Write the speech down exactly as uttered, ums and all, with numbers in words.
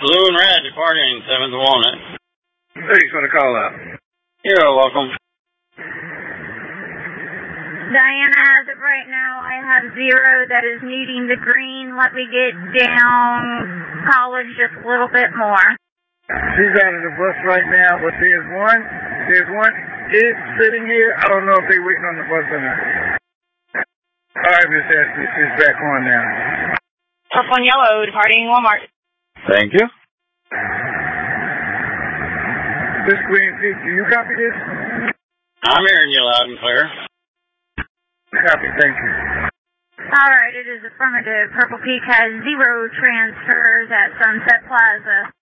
Blue and red departing seventh Walnut. Thanks for the call out. You're welcome. Diana, as of right now, I have zero that is needing the green. Let me get down college just a little bit more. She's out of the bus right now, but there's one, there's one is sitting here. I don't know if they're waiting on the bus or not. All right, Miss Ashley, she's back on now. Purple and yellow, departing Walmart. Thank you. This Green Peak, do you copy this? I'm hearing you loud and clear. Copy, thank you. All right, it is affirmative. Purple Peak has zero transfers at Sunset Plaza.